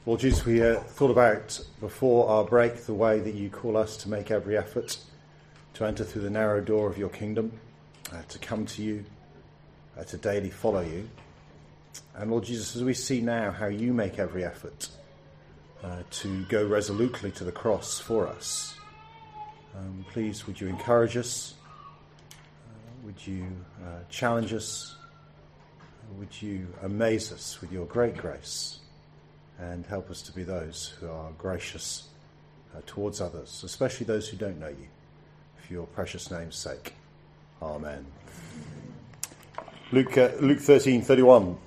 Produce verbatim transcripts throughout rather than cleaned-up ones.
Lord Jesus, we uh, thought about before our break the way that you call us to make every effort to enter through the narrow door of your kingdom, uh, to come to you, uh, to daily follow you. And Lord Jesus, as we see now how you make every effort uh, to go resolutely to the cross for us, um, please would you encourage us, uh, would you uh, challenge us, would you amaze us with your great grace, and help us to be those who are gracious uh, towards others, especially those who don't know you, for your precious name's sake. Amen. Luke, uh, Luke thirteen thirty-one.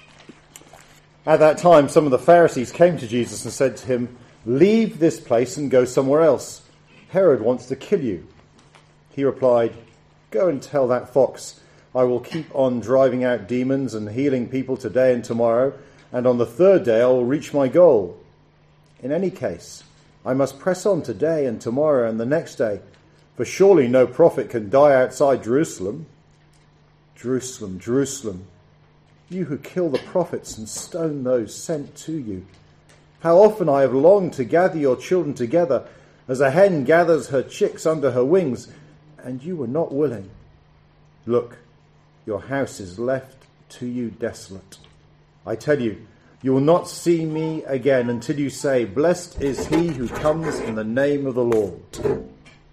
At that time, some of the Pharisees came to Jesus and said to him, "Leave this place and go somewhere else. Herod wants to kill you." He replied, "Go and tell that fox, I will keep on driving out demons and healing people today and tomorrow, and on the third day I will reach my goal. In any case, I must press on today and tomorrow and the next day, for surely no prophet can die outside Jerusalem. Jerusalem, Jerusalem, you who kill the prophets and stone those sent to you. How often I have longed to gather your children together, as a hen gathers her chicks under her wings, and you were not willing. Look, your house is left to you desolate. I tell you, you will not see me again until you say, 'Blessed is he who comes in the name of the Lord.'"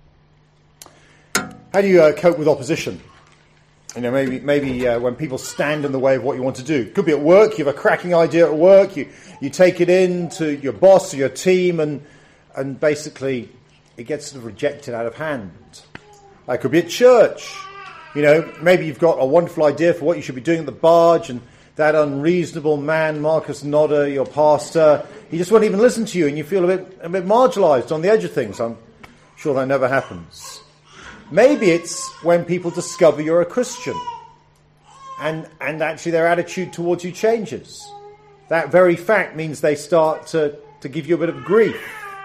How do you uh, cope with opposition? You know, maybe maybe uh, when people stand in the way of what you want to do. It could be at work. You have a cracking idea at work. You you take it in to your boss or your team, and and basically it gets sort of rejected out of hand. Uh, it could be at church. You know, maybe you've got a wonderful idea for what you should be doing at the barge, and that unreasonable man, Marcus Nodder, your pastor, he just won't even listen to you, and you feel a bit a bit marginalised on the edge of things. I'm sure that never happens. Maybe it's when people discover you're a Christian, and and actually their attitude towards you changes. That very fact means they start to, to give you a bit of grief.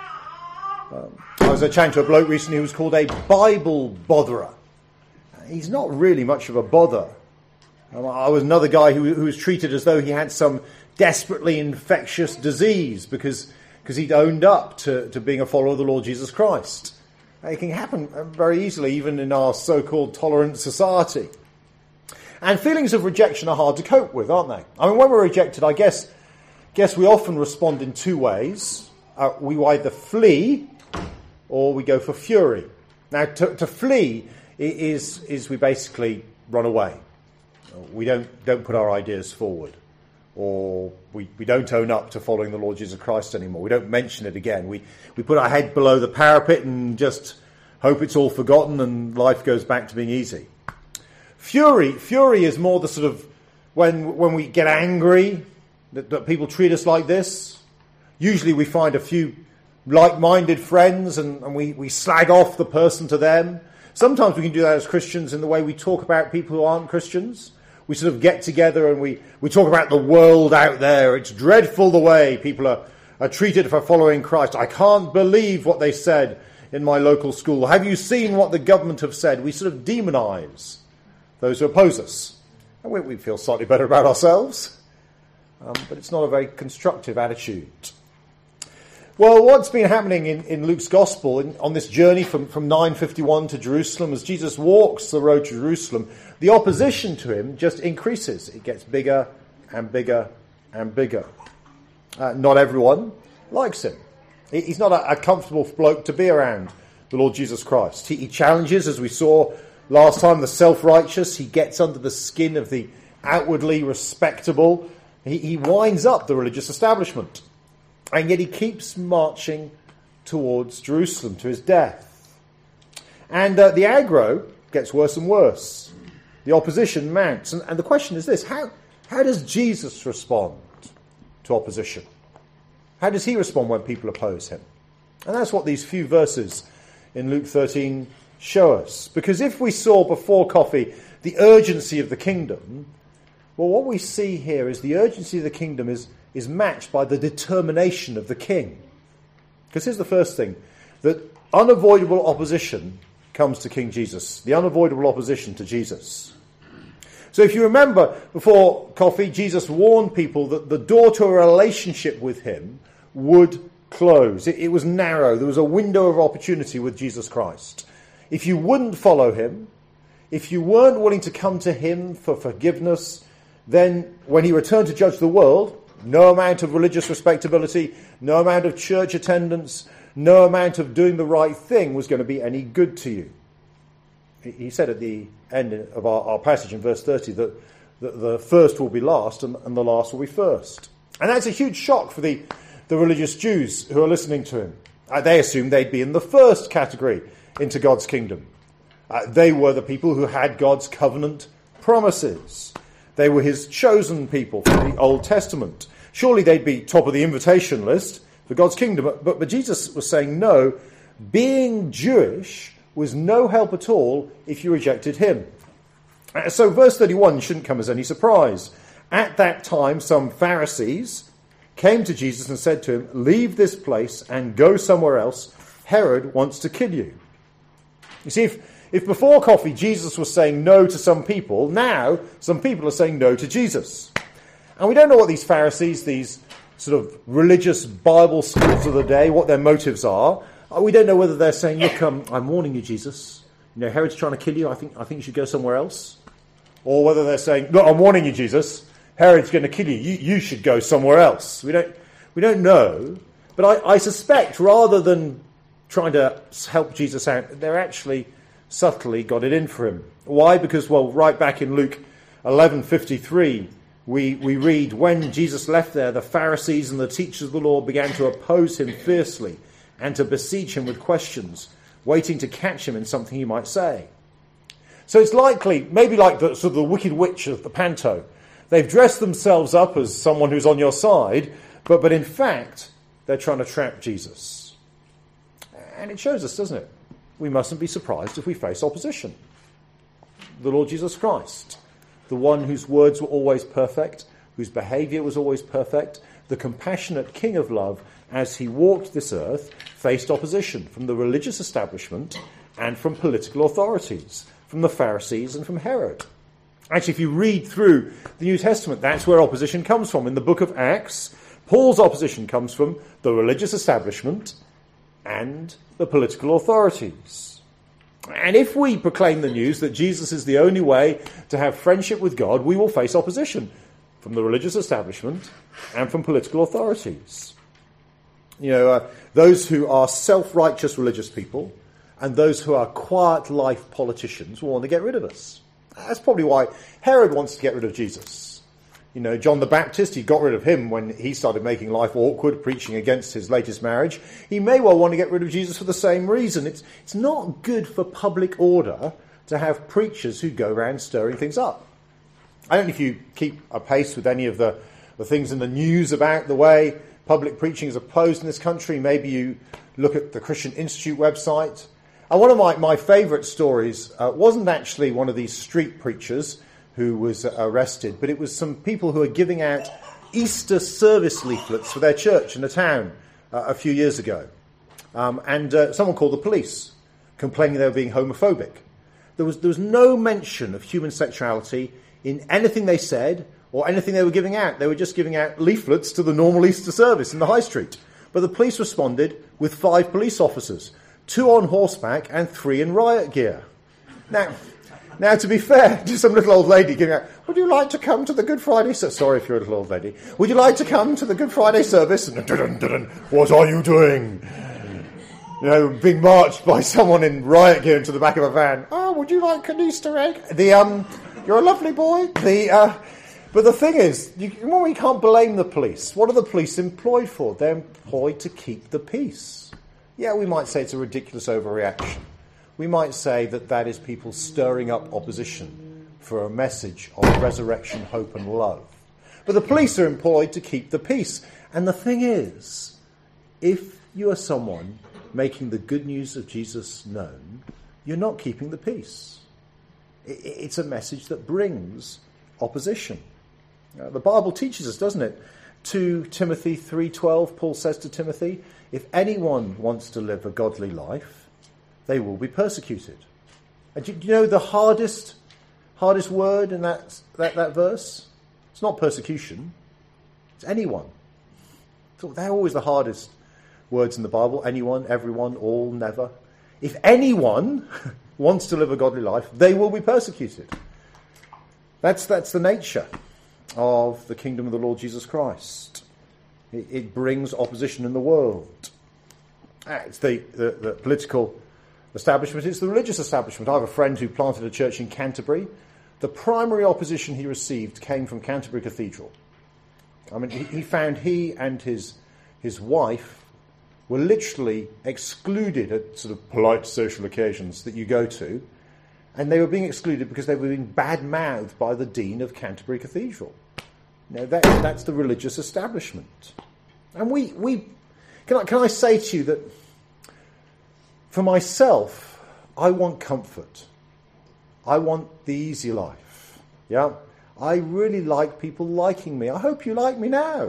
Um, I was chatting to a bloke recently who was called a Bible botherer. He's not really much of a bother. Um, I was another guy who, who was treated as though he had some desperately infectious disease because because he'd owned up to, to being a follower of the Lord Jesus Christ. It can happen very easily, even in our so-called tolerant society. And feelings of rejection are hard to cope with, aren't they? I mean, when we're rejected, I guess, guess we often respond in two ways. Uh, we either flee or we go for fury. Now, to, to flee is is we basically run away. We don't don't put our ideas forward, or we, we don't own up to following the Lord Jesus Christ anymore. We don't mention it again. We we put our head below the parapet and just hope it's all forgotten and life goes back to being easy. Fury fury is more the sort of when when we get angry that, that people treat us like this. Usually we find a few like-minded friends and, and we, we slag off the person to them. Sometimes we can do that as Christians in the way we talk about people who aren't Christians. We sort of get together and we, we talk about the world out there. It's dreadful the way people are, are treated for following Christ. I can't believe what they said in my local school. Have you seen what the government have said? We sort of demonise those who oppose us. And we, we feel slightly better about ourselves. Um, but it's not a very constructive attitude. Well, what's been happening in, in Luke's Gospel in, on this journey from, from nine fifty-one to Jerusalem, as Jesus walks the road to Jerusalem, the opposition to him just increases. It gets bigger and bigger and bigger. Uh, not everyone likes him. He's not a, a comfortable bloke to be around, the Lord Jesus Christ. He, he challenges, as we saw last time, the self-righteous. He gets under the skin of the outwardly respectable. He, he winds up the religious establishment. And yet he keeps marching towards Jerusalem, to his death. And uh, the aggro gets worse and worse. The opposition mounts. And, and the question is this, how, how does Jesus respond to opposition? How does he respond when people oppose him? And that's what these few verses in Luke thirteen show us. Because if we saw before coffee the urgency of the kingdom, well, what we see here is the urgency of the kingdom is is matched by the determination of the king. Because here's the first thing, that unavoidable opposition comes to King Jesus. The unavoidable opposition to Jesus. So if you remember, before coffee, Jesus warned people that the door to a relationship with him would close. It, it was narrow. There was a window of opportunity with Jesus Christ. If you wouldn't follow him, if you weren't willing to come to him for forgiveness, then when he returned to judge the world, no amount of religious respectability, no amount of church attendance, no amount of doing the right thing was going to be any good to you. He said at the end of our, our passage in verse thirty that, that the first will be last and, and the last will be first. And that's a huge shock for the, the religious Jews who are listening to him. Uh, they assumed they'd be in the first category into God's kingdom. Uh, they were the people who had God's covenant promises. They were his chosen people from the Old Testament. Surely they'd be top of the invitation list for God's kingdom. But, but Jesus was saying, no, being Jewish was no help at all if you rejected him. Uh, so verse thirty-one shouldn't come as any surprise. At that time, some Pharisees came to Jesus and said to him, leave this place and go somewhere else. Herod wants to kill you. You see, if If before coffee Jesus was saying no to some people, now some people are saying no to Jesus. And we don't know what these Pharisees, these sort of religious Bible schools of the day, what their motives are. We don't know whether they're saying, look, um, I'm warning you, Jesus. You know, Herod's trying to kill you. I think I think you should go somewhere else. Or whether they're saying, look, I'm warning you, Jesus. Herod's going to kill you. You, you should go somewhere else. We don't we don't know. But I, I suspect rather than trying to help Jesus out, they're actually subtly got it in for him. Why? Because, well, right back in Luke eleven fifty-three, we, we read, when Jesus left there, the Pharisees and the teachers of the law began to oppose him fiercely and to besiege him with questions, waiting to catch him in something he might say. So it's likely, maybe like the sort of the Wicked Witch of the panto, they've dressed themselves up as someone who's on your side, but, but in fact, they're trying to trap Jesus. And it shows us, doesn't it? We mustn't be surprised if we face opposition. The Lord Jesus Christ, the one whose words were always perfect, whose behaviour was always perfect, the compassionate King of love, as he walked this earth, faced opposition from the religious establishment and from political authorities, from the Pharisees and from Herod. Actually, if you read through the New Testament, that's where opposition comes from. In the book of Acts, Paul's opposition comes from the religious establishment and the political authorities. And if we proclaim the news that Jesus is the only way to have friendship with God, we will face opposition from the religious establishment and from political authorities. You know, uh, those who are self-righteous religious people and those who are quiet life politicians will want to get rid of us. That's probably why Herod wants to get rid of Jesus. You know, John the Baptist, he got rid of him when he started making life awkward, preaching against his latest marriage. He may well want to get rid of Jesus for the same reason. It's, it's not good for public order to have preachers who go around stirring things up. I don't know if you keep apace with any of the, the things in the news about the way public preaching is opposed in this country. Maybe you look at the Christian Institute website. And one of my, my favourite stories uh, wasn't actually one of these street preachers who was arrested, but it was some people who were giving out Easter service leaflets for their church in the town uh, a few years ago. Um, and uh, someone called the police, complaining they were being homophobic. There was, there was no mention of human sexuality in anything they said or anything they were giving out. They were just giving out leaflets to the normal Easter service in the high street. But the police responded with five police officers, two on horseback and three in riot gear. Now... Now, to be fair, to some little old lady giving out, would you like to come to the Good Friday service? Sorry if you're a little old lady. Would you like to come to the Good Friday service? And dun, dun, dun, what are you doing? You know, being marched by someone in riot gear into the back of a van. Oh, would you like an Easter egg? The um, you're a lovely boy. The uh, but the thing is, you, well, you can't blame the police. What are the police employed for? They're employed to keep the peace. Yeah, we might say it's a ridiculous overreaction. We might say that that is people stirring up opposition for a message of resurrection, hope and love. But the police are employed to keep the peace. And the thing is, if you are someone making the good news of Jesus known, you're not keeping the peace. It's a message that brings opposition. Uh, the Bible teaches us, doesn't it? Second Timothy three twelve, Paul says to Timothy, if anyone wants to live a godly life, they will be persecuted. And do you know the hardest hardest word in that, that, that verse? It's not persecution. It's anyone. So they're always the hardest words in the Bible. Anyone, everyone, all, never. If anyone wants to live a godly life, they will be persecuted. That's, that's the nature of the kingdom of the Lord Jesus Christ. It, it brings opposition in the world. It's the, the, the political establishment, it's the religious establishment. I have a friend who planted a church in Canterbury. The primary opposition he received came from Canterbury Cathedral. I mean, he, he found he and his his wife were literally excluded at sort of polite social occasions that you go to, and they were being excluded because they were being bad-mouthed by the Dean of Canterbury Cathedral. Now, that, that's the religious establishment. And we, we can I, can I say to you that for myself, I want comfort. I want the easy life. Yeah? I really like people liking me. I hope you like me now.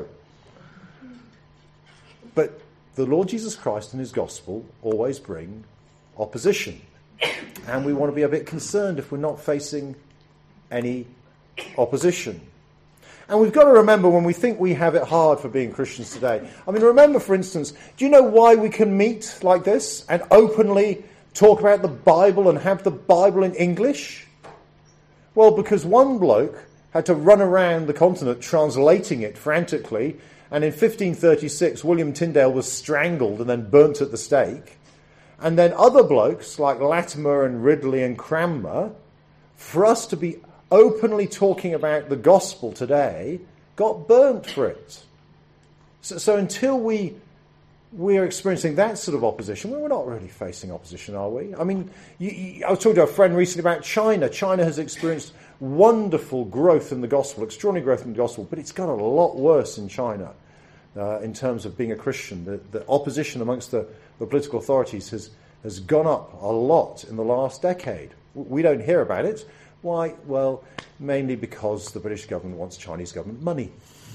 But the Lord Jesus Christ and his gospel always bring opposition. And we want to be a bit concerned if we're not facing any opposition. And we've got to remember when we think we have it hard for being Christians today. I mean, remember, for instance, do you know why we can meet like this and openly talk about the Bible and have the Bible in English? Well, because one bloke had to run around the continent translating it frantically, and in fifteen thirty-six William Tyndale was strangled and then burnt at the stake. And then other blokes like Latimer and Ridley and Cranmer, for us to be openly talking about the gospel today, got burnt for it. So, so until we we are experiencing that sort of opposition, well, we're not really facing opposition, are we? I mean, you, you, I was talking to a friend recently about China. China has experienced wonderful growth in the gospel, extraordinary growth in the gospel, but it's got a lot worse in China uh, in terms of being a Christian. The, the opposition amongst the, the political authorities has, has gone up a lot in the last decade. We don't hear about it. Why? Well, mainly because the British government wants Chinese government money.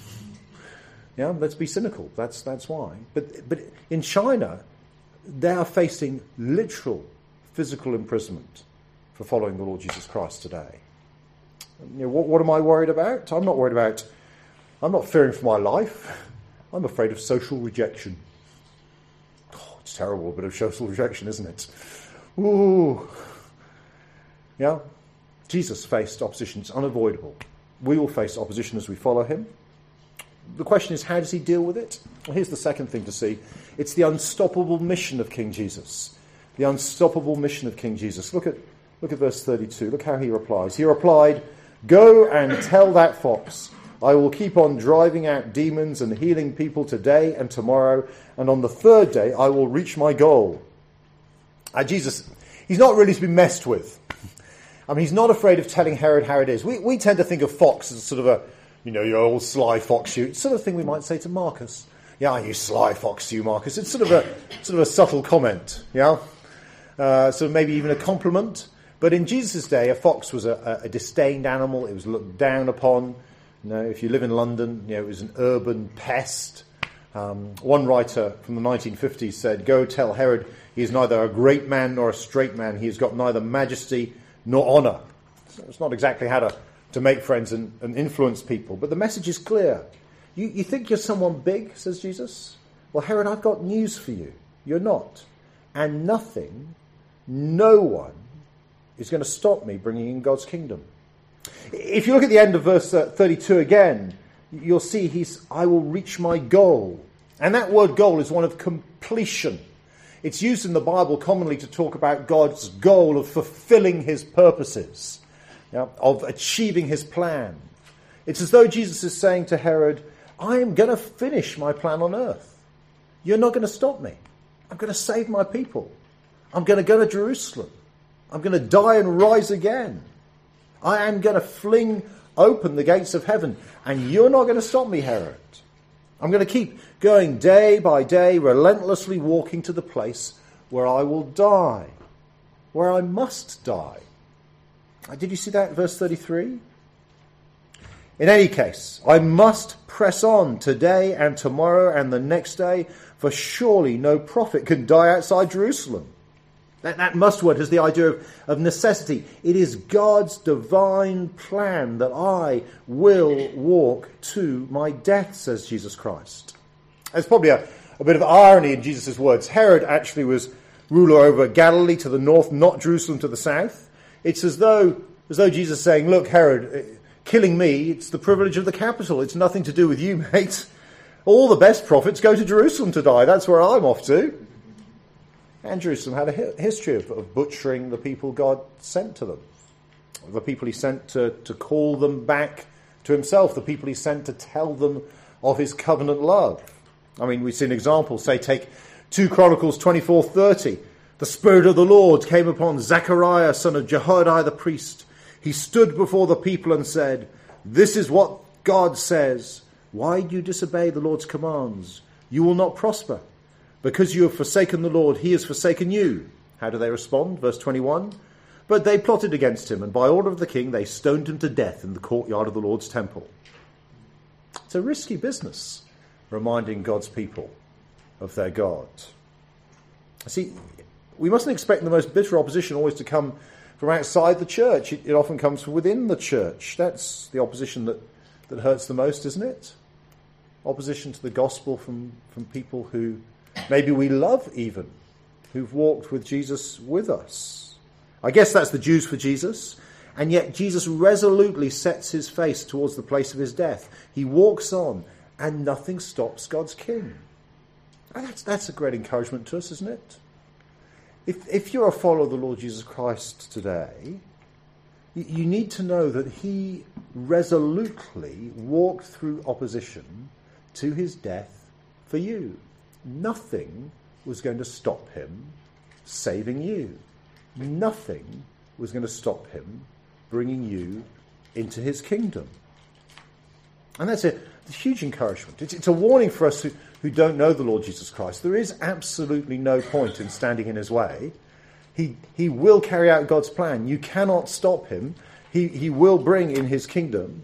Yeah, let's be cynical. That's that's why. But but in China, they are facing literal physical imprisonment for following the Lord Jesus Christ today. You know, what, what am I worried about? I'm not worried about. I'm not fearing for my life. I'm afraid of social rejection. Oh, it's terrible, a bit of social rejection, isn't it? Ooh. Yeah. Jesus faced opposition. It's unavoidable. We will face opposition as we follow him. The question is, how does he deal with it? Well, here's the second thing to see. It's the unstoppable mission of King Jesus. The unstoppable mission of King Jesus. Look at look at verse thirty-two. Look how he replies. He replied, "Go and tell that fox, I will keep on driving out demons and healing people today and tomorrow, and on the third day I will reach my goal." Uh, Jesus, he's not really to be messed with. I mean, he's not afraid of telling Herod how it is. We we tend to think of fox as sort of a, you know, your old sly fox you. It's sort of thing we might say to Marcus. Yeah, you sly fox you, Marcus. It's sort of a sort of a subtle comment, yeah? Uh, so maybe even a compliment. But in Jesus' day, a fox was a, a disdained animal. It was looked down upon. You know, if you live in London, you know, it was an urban pest. Um, one writer from the nineteen fifties said, "Go tell Herod he is neither a great man nor a straight man. He has got neither majesty nor honour." So it's not exactly how to, to make friends and, and influence people. But the message is clear. You, you think you're someone big, says Jesus? Well, Herod, I've got news for you. You're not. And nothing, no one, is going to stop me bringing in God's kingdom. If you look at the end of verse uh, thirty-two again, you'll see he's, I will reach my goal. And that word goal is one of completion. It's used in the Bible commonly to talk about God's goal of fulfilling his purposes, yeah, of achieving his plan. It's as though Jesus is saying to Herod, I am going to finish my plan on earth. You're not going to stop me. I'm going to save my people. I'm going to go to Jerusalem. I'm going to die and rise again. I am going to fling open the gates of heaven. And you're not going to stop me, Herod. I'm going to keep going day by day, relentlessly walking to the place where I will die, where I must die. Did you see that in verse thirty-three? In any case, I must press on today and tomorrow and the next day, for surely no prophet can die outside Jerusalem. That, that must word has the idea of, of necessity. It is God's divine plan that I will walk to my death, says Jesus Christ. There's probably a, a bit of irony in Jesus' words. Herod actually was ruler over Galilee to the north, not Jerusalem to the south. It's as though, as though Jesus is saying, look, Herod, killing me, it's the privilege of the capital. It's nothing to do with you, mate. All the best prophets go to Jerusalem to die. That's where I'm off to. And Jerusalem had a hi- history of, of butchering the people God sent to them. The people he sent to, to call them back to himself. The people he sent to tell them of his covenant love. I mean, we see an example. Say, take two Chronicles twenty-four thirty. The Spirit of the Lord came upon Zechariah, son of Jehoiada the priest. He stood before the people and said, this is what God says. Why do you disobey the Lord's commands? You will not prosper. Because you have forsaken the Lord, he has forsaken you. How do they respond? Verse twenty-one. But they plotted against him, and by order of the king, they stoned him to death in the courtyard of the Lord's temple. It's a risky business, reminding God's people of their God. See, we mustn't expect the most bitter opposition always to come from outside the church. It, it often comes from within the church. That's the opposition that, that hurts the most, isn't it? Opposition to the gospel from, from people who maybe we love even, who've walked with Jesus with us. I guess that's the Jews for Jesus. And yet Jesus resolutely sets his face towards the place of his death. He walks on and nothing stops God's king. And that's, that's a great encouragement to us, isn't it? If, if you're a follower of the Lord Jesus Christ today, you, you need to know that he resolutely walked through opposition to his death for you. Nothing was going to stop him saving you. Nothing was going to stop him bringing you into his kingdom. And that's a, a huge encouragement. It's, it's a warning for us who, who don't know the Lord Jesus Christ. There is absolutely no point in standing in his way. He, he will carry out God's plan. You cannot stop him. He, he will bring in his kingdom.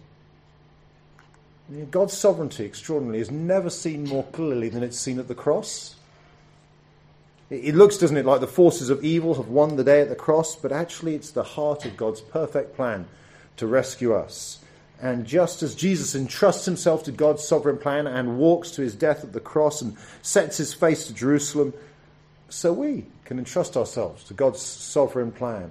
God's sovereignty, extraordinarily, is never seen more clearly than it's seen at the cross. It looks, doesn't it, like the forces of evil have won the day at the cross, but actually it's the heart of God's perfect plan to rescue us. And just as Jesus entrusts himself to God's sovereign plan and walks to his death at the cross and sets his face to Jerusalem, so we can entrust ourselves to God's sovereign plan.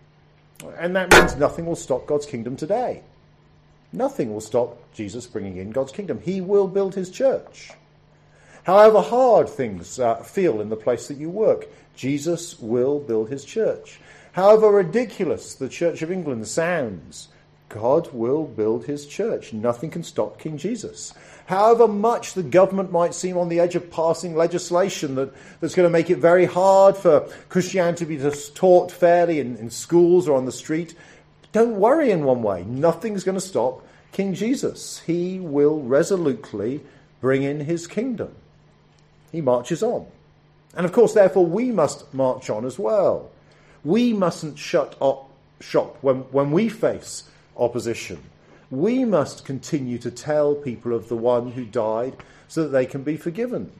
And that means nothing will stop God's kingdom today. Nothing will stop Jesus bringing in God's kingdom. He will build his church. However hard things uh, feel in the place that you work, Jesus will build his church. However ridiculous the Church of England sounds, God will build his church. Nothing can stop King Jesus. However much the government might seem on the edge of passing legislation that, that's going to make it very hard for Christianity to be taught fairly in, in schools or on the street, don't worry in one way. Nothing's going to stop King Jesus. He will resolutely bring in his kingdom. He marches on. And of course, therefore, we must march on as well. We mustn't shut up shop when, when we face opposition. We must continue to tell people of the one who died so that they can be forgiven.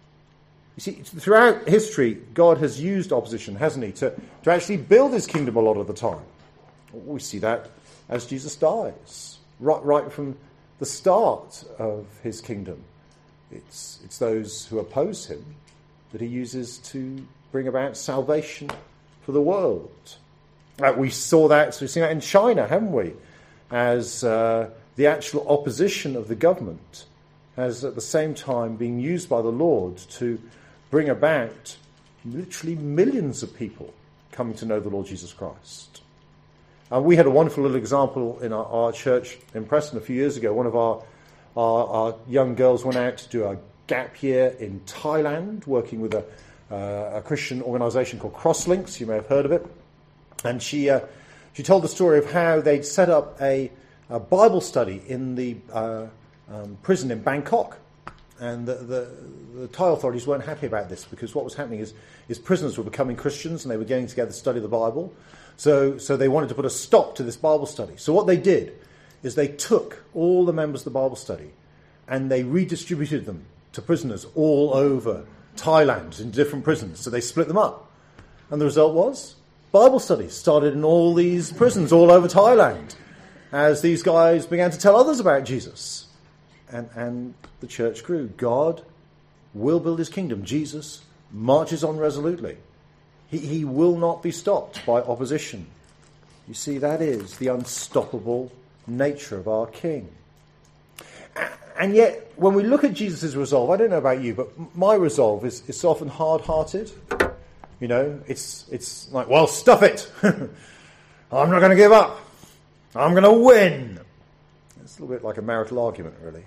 You see, throughout history, God has used opposition, hasn't he, to, to actually build his kingdom a lot of the time. We see that as Jesus dies, right, right from the start of his kingdom. It's, it's those who oppose him that he uses to bring about salvation for the world. Uh, we saw that, so we've seen that in China, haven't we? As uh, the actual opposition of the government has at the same time been used by the Lord to bring about literally millions of people coming to know the Lord Jesus Christ. Uh, we had a wonderful little example in our, our church in Preston a few years ago. One of our, our, our young girls went out to do a gap year in Thailand, working with a, uh, a Christian organisation called Crosslinks. You may have heard of it. And she uh, she told the story of how they'd set up a, a Bible study in the uh, um, prison in Bangkok. And the, the, the Thai authorities weren't happy about this, because what was happening is, is prisoners were becoming Christians and they were getting together to study the Bible. So, so they wanted to put a stop to this Bible study. So what they did is they took all the members of the Bible study and they redistributed them to prisoners all over Thailand in different prisons. So they split them up. And the result was Bible studies started in all these prisons all over Thailand as these guys began to tell others about Jesus. And, and the church grew. God will build his kingdom. Jesus marches on resolutely. He, he will not be stopped by opposition. You see, that is the unstoppable nature of our King. And yet, when we look at Jesus' resolve, I don't know about you, but my resolve is, is often hard-hearted. You know, it's it's like, well, stuff it. I'm not going to give up. I'm going to win. It's a little bit like a marital argument, really.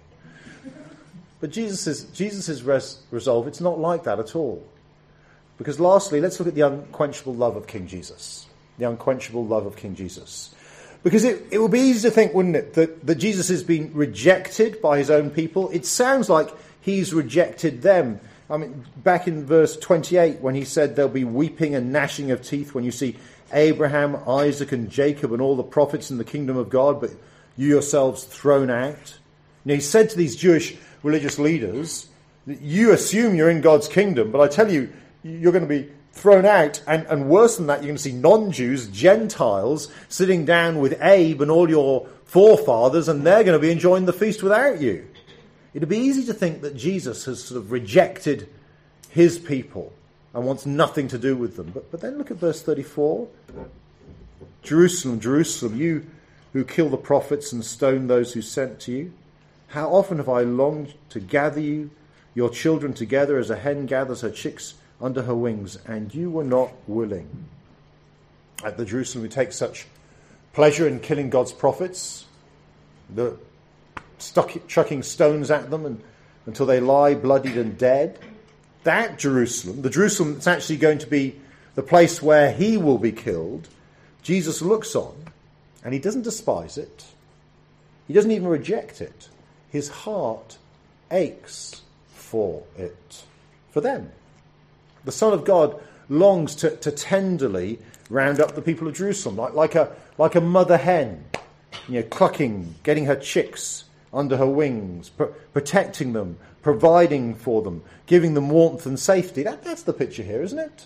But Jesus' Jesus's res- resolve, it's not like that at all. Because lastly, let's look at the unquenchable love of King Jesus. The unquenchable love of King Jesus. Because it, it would be easy to think, wouldn't it, that, that Jesus has been rejected by his own people. It sounds like he's rejected them. I mean, back in verse twenty-eight, when he said there'll be weeping and gnashing of teeth when you see Abraham, Isaac and Jacob and all the prophets in the kingdom of God, but you yourselves thrown out. You know, he said to these Jewish religious leaders, you assume you're in God's kingdom, but I tell you, you're going to be thrown out, and, and worse than that, you're going to see non-Jews, Gentiles, sitting down with Abe and all your forefathers, and they're going to be enjoying the feast without you. It'd be easy to think that Jesus has sort of rejected his people and wants nothing to do with them. But, but then look at verse thirty-four. Jerusalem, Jerusalem, you who kill the prophets and stone those who sent to you, how often have I longed to gather you, your children together as a hen gathers her chicks under her wings, and you were not willing. At the Jerusalem who take such pleasure in killing God's prophets, the stuck, chucking stones at them and, until they lie bloodied and dead. That Jerusalem, the Jerusalem that's actually going to be the place where he will be killed, Jesus looks on, and he doesn't despise it. He doesn't even reject it. His heart aches for it, for them. The Son of God longs to, to tenderly round up the people of Jerusalem, like, like a like a mother hen, you know, clucking, getting her chicks under her wings, pr- protecting them, providing for them, giving them warmth and safety. That, that's the picture here, isn't it?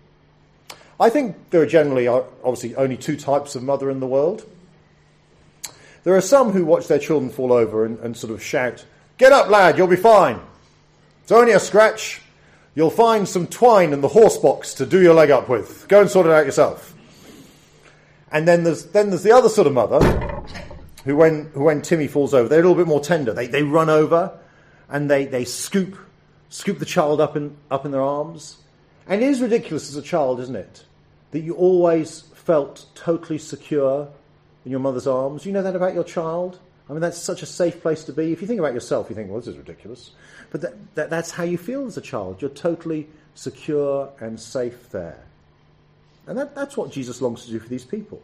I think there are generally, obviously, only two types of mother in the world. There are some who watch their children fall over and, and sort of shout, "Get up, lad, you'll be fine. It's only a scratch. You'll find some twine in the horse box to do your leg up with. Go and sort it out yourself." And then there's then there's the other sort of mother who, when who when Timmy falls over, they're a little bit more tender. They they run over and they, they scoop scoop the child up in up in their arms. And it is ridiculous as a child, isn't it, that you always felt totally secure in your mother's arms. You know that about your child? I mean, that's such a safe place to be. If you think about yourself, you think, well, this is ridiculous. But that, that, that's how you feel as a child. You're totally secure and safe there. And that, that's what Jesus longs to do for these people.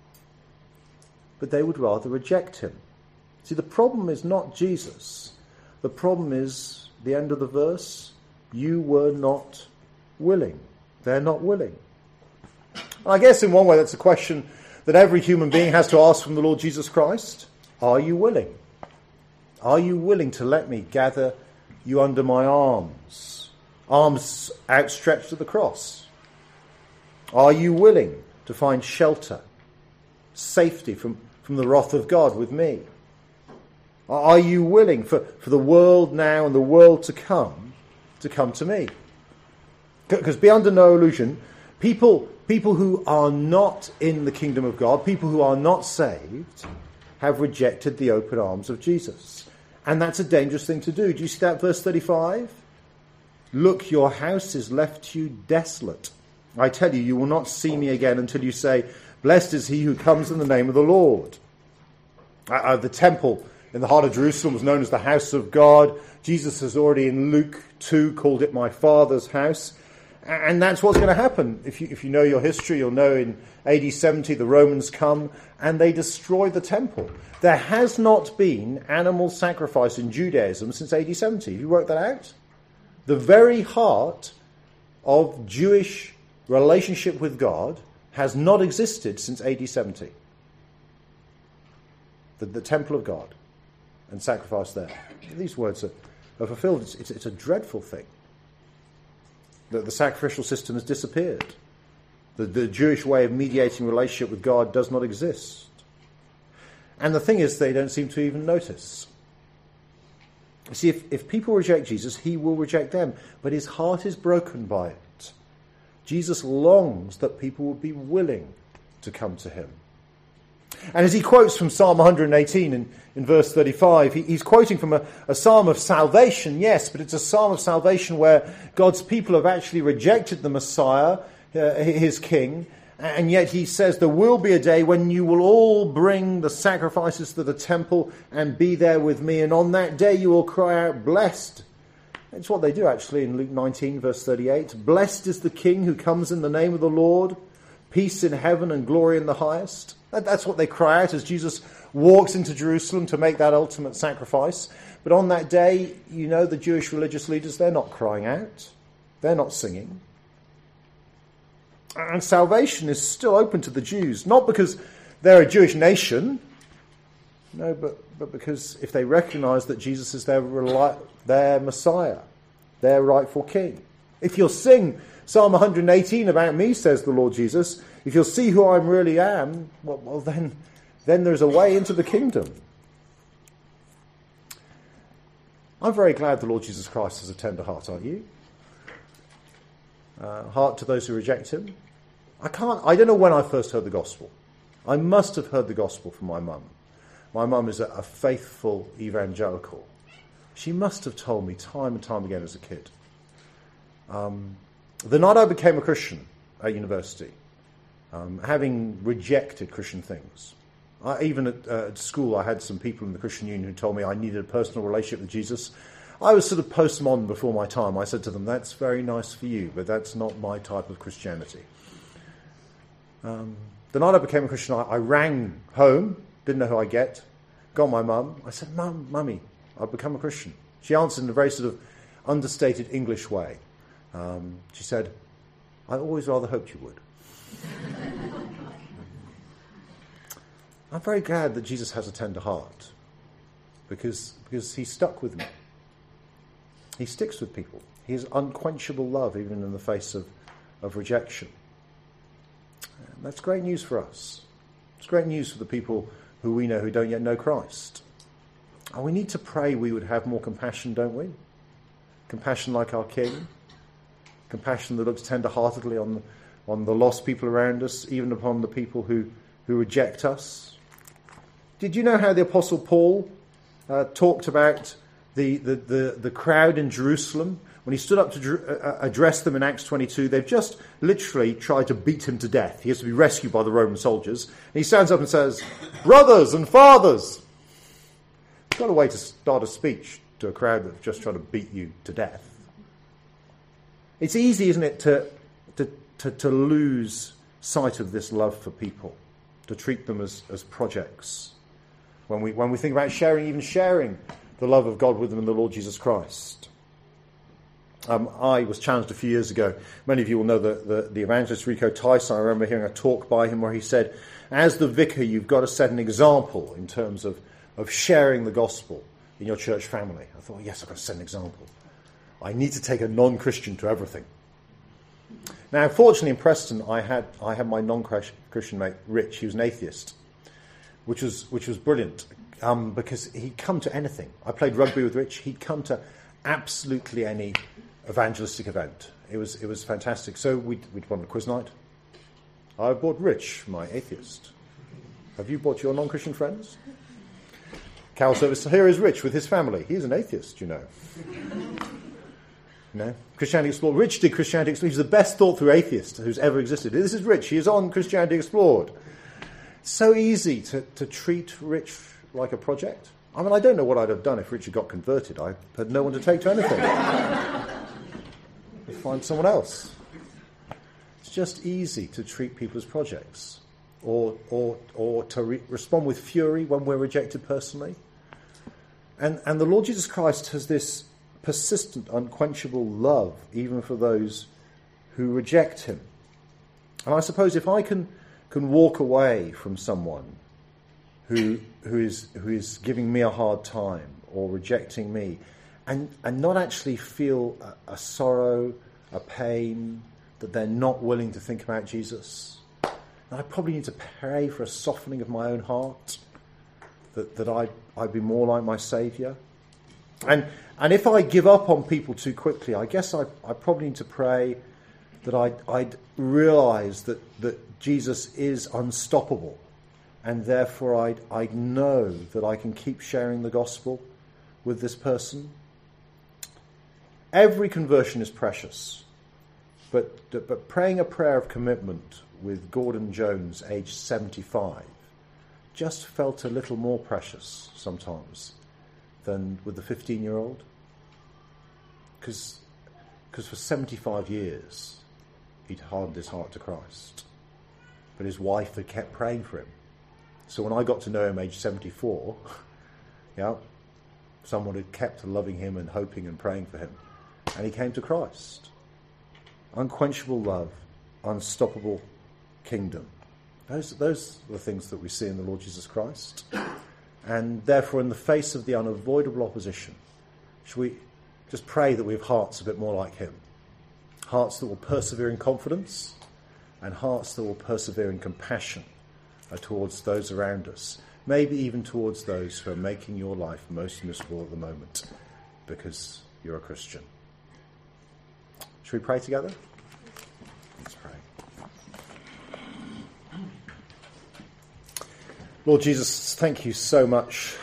But they would rather reject him. See, the problem is not Jesus. The problem is the end of the verse. You were not willing. They're not willing. And I guess in one way that's a question that every human being has to ask from the Lord Jesus Christ. Are you willing? Are you willing to let me gather you under my arms? Arms outstretched to the cross. Are you willing to find shelter, safety from, from the wrath of God with me? Are you willing for, for the world now and the world to come, to come to me? Because be under no illusion, people, people who are not in the kingdom of God, people who are not saved, have rejected the open arms of Jesus. And that's a dangerous thing to do. Do you see that verse thirty-five? Look, your house is left to you desolate. I tell you, you will not see me again until you say, blessed is he who comes in the name of the Lord. Uh, uh, the temple in the heart of Jerusalem was known as the house of God. Jesus has already in Luke two called it my Father's house. And that's what's going to happen. If you, if you know your history, you'll know in A D seventy the Romans come and they destroy the temple. There has not been animal sacrifice in Judaism since A D seventy. Have you worked that out? The very heart of Jewish relationship with God has not existed since A D seventy. The, the temple of God and sacrifice there. These words are, are fulfilled. It's, it's, it's a dreadful thing. That the sacrificial system has disappeared. The, the Jewish way of mediating relationship with God does not exist. And the thing is, they don't seem to even notice. You see, if, if people reject Jesus, he will reject them. But his heart is broken by it. Jesus longs that people would be willing to come to him. And as he quotes from Psalm one hundred eighteen in, in verse thirty-five, he, he's quoting from a, a psalm of salvation, yes, but it's a psalm of salvation where God's people have actually rejected the Messiah, uh, his king, and yet he says there will be a day when you will all bring the sacrifices to the temple and be there with me, and on that day you will cry out, blessed. It's what they do actually in Luke nineteen, verse thirty-eight. Blessed is the King who comes in the name of the Lord, peace in heaven and glory in the highest. That's what they cry out as Jesus walks into Jerusalem to make that ultimate sacrifice. But on that day, you know, the Jewish religious leaders, they're not crying out. They're not singing. And salvation is still open to the Jews, not because they're a Jewish nation, no, but, but because if they recognize that Jesus is their, their Messiah, their rightful King. If you'll sing Psalm one hundred eighteen about me, says the Lord Jesus, if you'll see who I really am, well, well then, then there's a way into the kingdom. I'm very glad the Lord Jesus Christ has a tender heart, aren't you? Uh, heart to those who reject him. I can't, I don't know when I first heard the gospel. I must have heard the gospel from my mum. My mum is a, a faithful evangelical. She must have told me time and time again as a kid. Um, the night I became a Christian at university, um, having rejected Christian things, I, even at, uh, at school I had some people in the Christian Union who told me I needed a personal relationship with Jesus. I was sort of postmodern before my time. I said to them, that's very nice for you, but that's not my type of Christianity. Um, the night I became a Christian, I, I rang home, didn't know who I get, got my mum. I said, Mum, Mummy, I've become a Christian. She answered in a very sort of understated English way. Um, she said, I always rather hoped you would. I'm very glad that Jesus has a tender heart because, because he stuck with me. He sticks with people. He has unquenchable love even in the face of, of rejection. And that's great news for us. It's great news for the people who we know who don't yet know Christ. And we need to pray we would have more compassion, don't we? Compassion like our King. Compassion that looks tender-heartedly on, on the lost people around us, even upon the people who, who reject us. Did you know how the Apostle Paul uh, talked about the, the, the, the crowd in Jerusalem? When he stood up to dr- uh, address them in Acts twenty-two, they've just literally tried to beat him to death. He has to be rescued by the Roman soldiers. And he stands up and says, brothers and fathers. It's not a way to start a speech to a crowd that's just trying to beat you to death. It's easy, isn't it, to, to, to, to lose sight of this love for people, to treat them as, as projects. When we, when we think about sharing, even sharing the love of God with them in the Lord Jesus Christ. Um, I was challenged a few years ago. Many of you will know the, the, the evangelist Rico Tyson. I remember hearing a talk by him where he said, as the vicar, you've got to set an example in terms of, of sharing the gospel in your church family. I thought, yes, I've got to set an example. I need to take a non-Christian to everything. Now, fortunately in Preston, I had I had my non-Christian mate, Rich. He was an atheist, which was which was brilliant um, because he'd come to anything. I played rugby with Rich. He'd come to absolutely any evangelistic event. It was it was fantastic. So we'd, we'd gone to quiz night. I brought Rich, my atheist. Have you brought your non-Christian friends? Carol service. Here is Rich with his family. He's an atheist, you know. No, Christianity Explored. Rich did Christianity Explored. He's the best thought-through atheist who's ever existed. This is Rich. He is on Christianity Explored. It's so easy to, to treat Rich like a project. I mean, I don't know what I'd have done if Richard got converted. I had no one to take to anything. I'd find someone else. It's just easy to treat people as projects, or or or to re- respond with fury when we're rejected personally. And and the Lord Jesus Christ has this persistent, unquenchable love, even for those who reject him. And I suppose if I can can walk away from someone who who is who is giving me a hard time or rejecting me, and and not actually feel a, a sorrow, a pain that they're not willing to think about Jesus, then I probably need to pray for a softening of my own heart, that that I I'd be more like my Saviour. And and if I give up on people too quickly, I guess I, I probably need to pray that I'd, I'd realise that, that Jesus is unstoppable, and therefore I'd, I'd know that I can keep sharing the gospel with this person. Every conversion is precious, but but praying a prayer of commitment with Gordon Jones, aged seventy-five, just felt a little more precious sometimes than with the fifteen-year-old. Because because for seventy-five years he'd hardened his heart to Christ, but his wife had kept praying for him. So when I got to know him aged seventy-four, yeah, someone had kept loving him and hoping and praying for him, and he came to Christ. Unquenchable love, unstoppable kingdom. Those, those are the things that we see in the Lord Jesus Christ. And therefore, in the face of the unavoidable opposition, should we just pray that we have hearts a bit more like him? Hearts that will persevere in confidence, and hearts that will persevere in compassion uh, towards those around us. Maybe even towards those who are making your life most miserable at the moment because you're a Christian. Should we pray together? Let's pray. Lord Jesus, thank you so much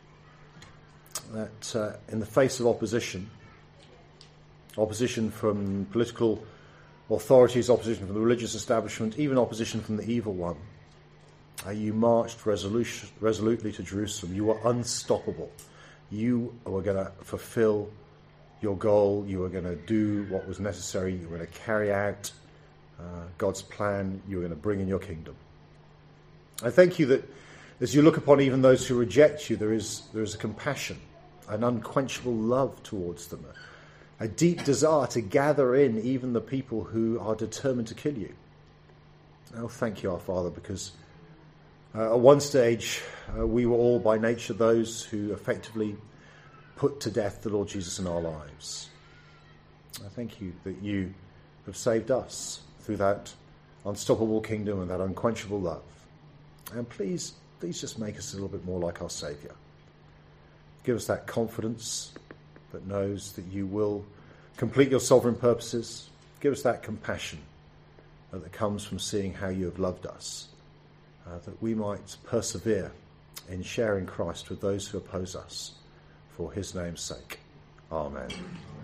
that uh, in the face of opposition, opposition from political authorities, opposition from the religious establishment, even opposition from the evil one, uh, you marched resolu- resolutely to Jerusalem. You were unstoppable. You were going to fulfill your goal. You were going to do what was necessary. You were going to carry out uh, God's plan. You were going to bring in your kingdom. I thank you that as you look upon even those who reject you, there is there is a compassion, an unquenchable love towards them, a, a deep desire to gather in even the people who are determined to kill you. Oh, thank you, our Father, because uh, at one stage uh, we were all by nature those who effectively put to death the Lord Jesus in our lives. I thank you that you have saved us through that unstoppable kingdom and that unquenchable love. And please, please just make us a little bit more like our Saviour. Give us that confidence that knows that you will complete your sovereign purposes. Give us that compassion that comes from seeing how you have loved us, uh, that we might persevere in sharing Christ with those who oppose us. For his name's sake. Amen.